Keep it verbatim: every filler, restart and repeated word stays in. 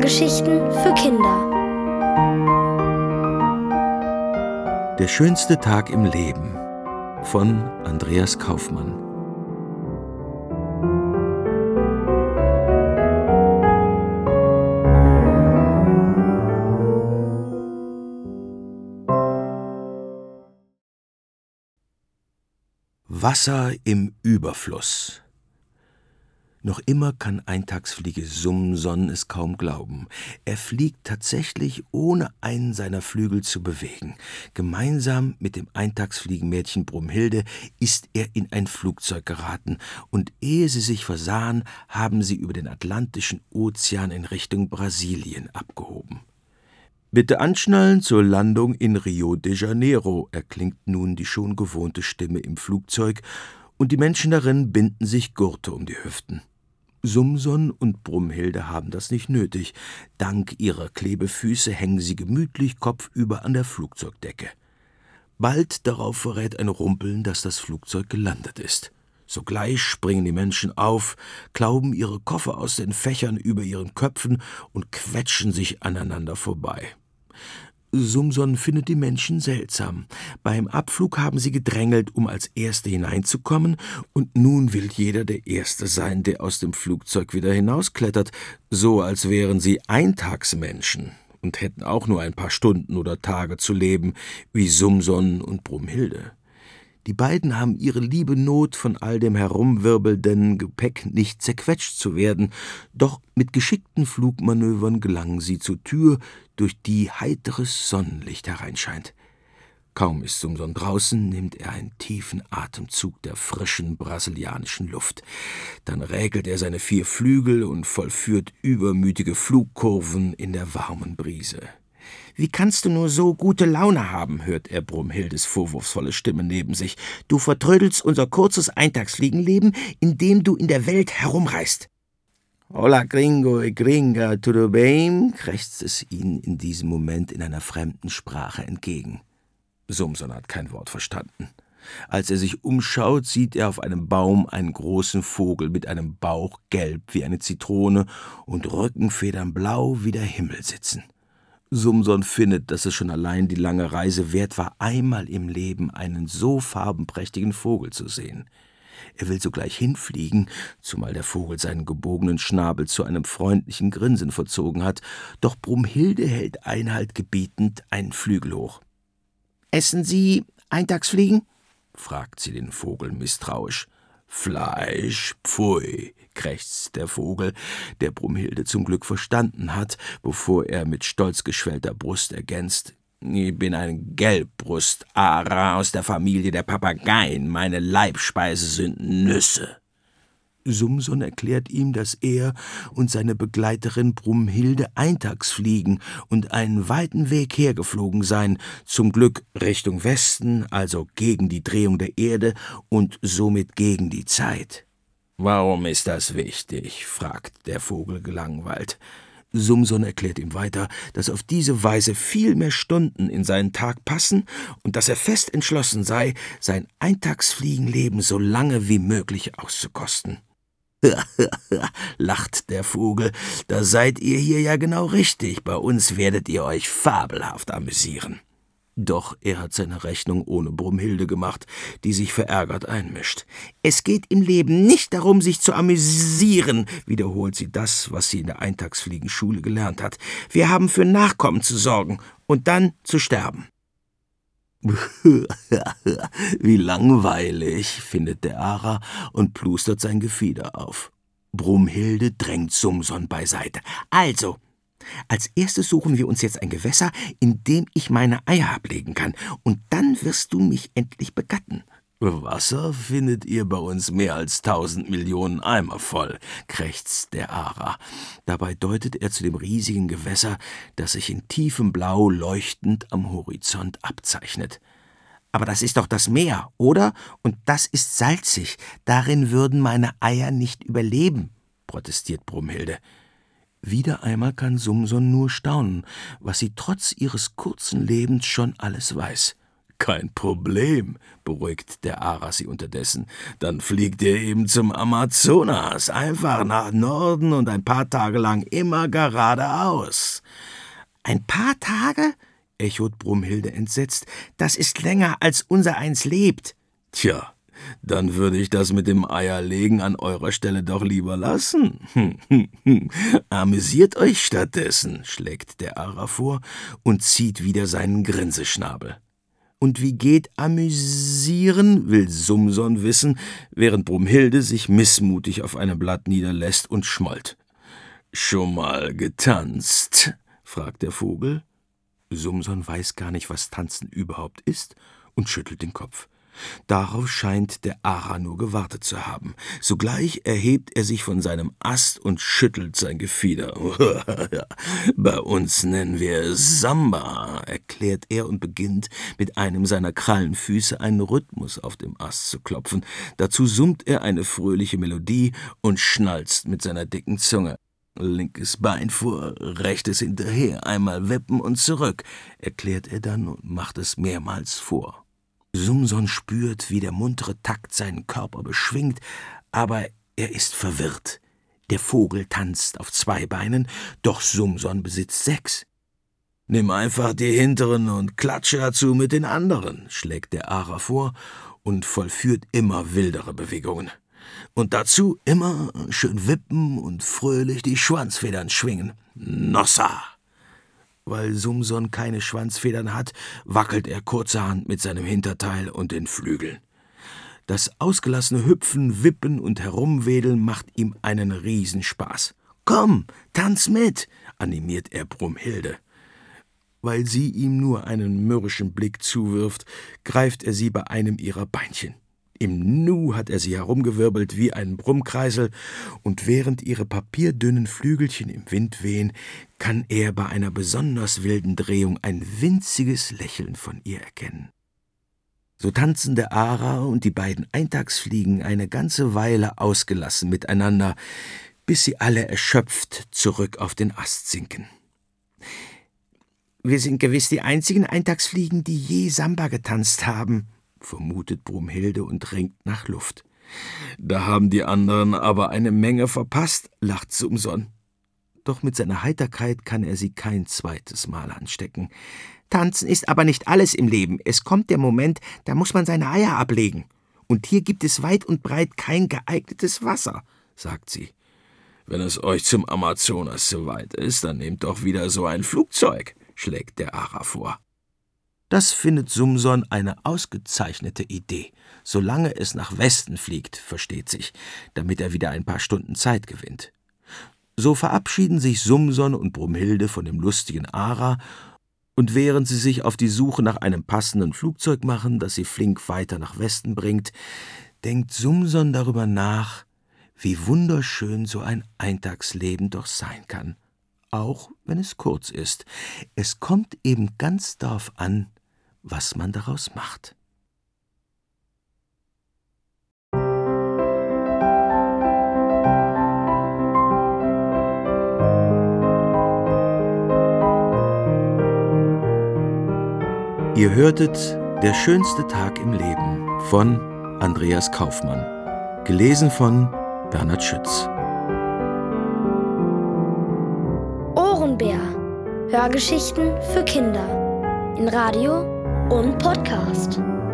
Hörgeschichten für Kinder. Der schönste Tag im Leben von Andreas Kaufmann. Wasser im Überfluss. Noch immer kann Eintagsfliege Sumson es kaum glauben. Er fliegt tatsächlich, ohne einen seiner Flügel zu bewegen. Gemeinsam mit dem Eintagsfliegenmädchen Brumhilde ist er in ein Flugzeug geraten, und ehe sie sich versahen, haben sie über den Atlantischen Ozean in Richtung Brasilien abgehoben. »Bitte anschnallen zur Landung in Rio de Janeiro«, erklingt nun die schon gewohnte Stimme im Flugzeug, und die Menschen darin binden sich Gurte um die Hüften. Sumson und Brumhilde haben das nicht nötig. Dank ihrer Klebefüße hängen sie gemütlich kopfüber an der Flugzeugdecke. Bald darauf verrät ein Rumpeln, dass das Flugzeug gelandet ist. Sogleich springen die Menschen auf, klauben ihre Koffer aus den Fächern über ihren Köpfen und quetschen sich aneinander vorbei. Sumson findet die Menschen seltsam. Beim Abflug haben sie gedrängelt, um als Erste hineinzukommen, und nun will jeder der Erste sein, der aus dem Flugzeug wieder hinausklettert, so als wären sie Eintagsmenschen und hätten auch nur ein paar Stunden oder Tage zu leben, wie Sumson und Brumhilde. Die beiden haben ihre liebe Not, von all dem herumwirbelnden Gepäck nicht zerquetscht zu werden, doch mit geschickten Flugmanövern gelangen sie zur Tür, durch die heiteres Sonnenlicht hereinscheint. Kaum ist Sumson draußen, nimmt er einen tiefen Atemzug der frischen brasilianischen Luft. Dann räkelt er seine vier Flügel und vollführt übermütige Flugkurven in der warmen Brise. »Wie kannst du nur so gute Laune haben?« hört er Brumhildes vorwurfsvolle Stimme neben sich. »Du vertrödelst unser kurzes Eintagsfliegenleben, indem du in der Welt herumreist.« »Hola gringo e gringa, tudo bem?« krächzt es ihnen in diesem Moment in einer fremden Sprache entgegen. Sumson hat kein Wort verstanden. Als er sich umschaut, sieht er auf einem Baum einen großen Vogel mit einem Bauch gelb wie eine Zitrone und Rückenfedern blau wie der Himmel sitzen. Sumson findet, dass es schon allein die lange Reise wert war, einmal im Leben einen so farbenprächtigen Vogel zu sehen. Er will sogleich hinfliegen, zumal der Vogel seinen gebogenen Schnabel zu einem freundlichen Grinsen verzogen hat, doch Brumhilde hält Einhalt gebietend einen Flügel hoch. »Essen Sie Eintagsfliegen?« fragt sie den Vogel misstrauisch. »Fleisch, pfui«, krächzt der Vogel, der Brumhilde zum Glück verstanden hat, bevor er mit stolz geschwellter Brust ergänzt: »Ich bin ein Gelbbrust-Ara aus der Familie der Papageien. Meine Leibspeise sind Nüsse.« Sumson erklärt ihm, dass er und seine Begleiterin Brumhilde Eintagsfliegen und einen weiten Weg hergeflogen seien, zum Glück Richtung Westen, also gegen die Drehung der Erde und somit gegen die Zeit. »Warum ist das wichtig?« fragt der Vogel gelangweilt. Sumson erklärt ihm weiter, dass auf diese Weise viel mehr Stunden in seinen Tag passen und dass er fest entschlossen sei, sein Eintagsfliegenleben so lange wie möglich auszukosten. lacht der Vogel, da seid ihr hier ja genau richtig, bei uns werdet ihr euch fabelhaft amüsieren. Doch er hat seine Rechnung ohne Brumhilde gemacht, die sich verärgert einmischt. »Es geht im Leben nicht darum, sich zu amüsieren«, wiederholt sie das, was sie in der Eintagsfliegenschule gelernt hat. »Wir haben für Nachkommen zu sorgen und dann zu sterben.« »Wie langweilig«, findet der Ara und plustert sein Gefieder auf. Brumhilde drängt Sumson beiseite. »Also, als erstes suchen wir uns jetzt ein Gewässer, in dem ich meine Eier ablegen kann, und dann wirst du mich endlich begatten.« »Wasser findet ihr bei uns mehr als tausend Millionen Eimer voll«, krächzt der Ara. Dabei deutet er zu dem riesigen Gewässer, das sich in tiefem Blau leuchtend am Horizont abzeichnet. »Aber das ist doch das Meer, oder? Und das ist salzig. Darin würden meine Eier nicht überleben«, protestiert Brumhilde. Wieder einmal kann Sumson nur staunen, was sie trotz ihres kurzen Lebens schon alles weiß. »Kein Problem«, beruhigt der Ara sie unterdessen. »Dann fliegt ihr eben zum Amazonas, einfach nach Norden und ein paar Tage lang immer geradeaus.« »Ein paar Tage?« echot Brumhilde entsetzt. »Das ist länger, als unsereins lebt.« »Tja, dann würde ich das mit dem Eierlegen an eurer Stelle doch lieber lassen. Hm, hm, hm. Amüsiert euch stattdessen«, schlägt der Ara vor und zieht wieder seinen Grinseschnabel. »Und wie geht amüsieren?«, will Sumson wissen, während Brumhilde sich missmutig auf einem Blatt niederlässt und schmollt. »Schon mal getanzt?«, fragt der Vogel. Sumson weiß gar nicht, was Tanzen überhaupt ist, und schüttelt den Kopf. Darauf scheint der Ara nur gewartet zu haben. Sogleich erhebt er sich von seinem Ast und schüttelt sein Gefieder. »Bei uns nennen wir es Samba«, erklärt er und beginnt, mit einem seiner Krallenfüße einen Rhythmus auf dem Ast zu klopfen. Dazu summt er eine fröhliche Melodie und schnalzt mit seiner dicken Zunge. »Linkes Bein vor, rechtes hinterher, einmal wippen und zurück«, erklärt er dann und macht es mehrmals vor. Sumson spürt, wie der muntere Takt seinen Körper beschwingt, aber er ist verwirrt. Der Vogel tanzt auf zwei Beinen, doch Sumson besitzt sechs. »Nimm einfach die hinteren und klatsche dazu mit den anderen«, schlägt der Ara vor und vollführt immer wildere Bewegungen. »Und dazu immer schön wippen und fröhlich die Schwanzfedern schwingen. Nossa!« Weil Sumson keine Schwanzfedern hat, wackelt er kurzerhand mit seinem Hinterteil und den Flügeln. Das ausgelassene Hüpfen, Wippen und Herumwedeln macht ihm einen Riesenspaß. »Komm, tanz mit«, animiert er Brumhilde. Weil sie ihm nur einen mürrischen Blick zuwirft, greift er sie bei einem ihrer Beinchen. Im Nu hat er sie herumgewirbelt wie ein Brummkreisel, und während ihre papierdünnen Flügelchen im Wind wehen, kann er bei einer besonders wilden Drehung ein winziges Lächeln von ihr erkennen. So tanzen der Ara und die beiden Eintagsfliegen eine ganze Weile ausgelassen miteinander, bis sie alle erschöpft zurück auf den Ast sinken. »Wir sind gewiss die einzigen Eintagsfliegen, die je Samba getanzt haben«, vermutet Brumhilde und ringt nach Luft. »Da haben die anderen aber eine Menge verpasst«, lacht Sumson. Doch mit seiner Heiterkeit kann er sie kein zweites Mal anstecken. »Tanzen ist aber nicht alles im Leben. Es kommt der Moment, da muss man seine Eier ablegen. Und hier gibt es weit und breit kein geeignetes Wasser«, sagt sie. »Wenn es euch zum Amazonas zu weit ist, dann nehmt doch wieder so ein Flugzeug«, schlägt der Ara vor. Das findet Sumson eine ausgezeichnete Idee, solange es nach Westen fliegt, versteht sich, damit er wieder ein paar Stunden Zeit gewinnt. So verabschieden sich Sumson und Brumhilde von dem lustigen Ara, und während sie sich auf die Suche nach einem passenden Flugzeug machen, das sie flink weiter nach Westen bringt, denkt Sumson darüber nach, wie wunderschön so ein Eintagsleben doch sein kann, auch wenn es kurz ist. Es kommt eben ganz darauf an, was man daraus macht. Ihr hörtet »Der schönste Tag im Leben« von Andreas Kaufmann, gelesen von Bernhard Schütz. Ohrenbär. Hörgeschichten für Kinder. In Radio und Podcast.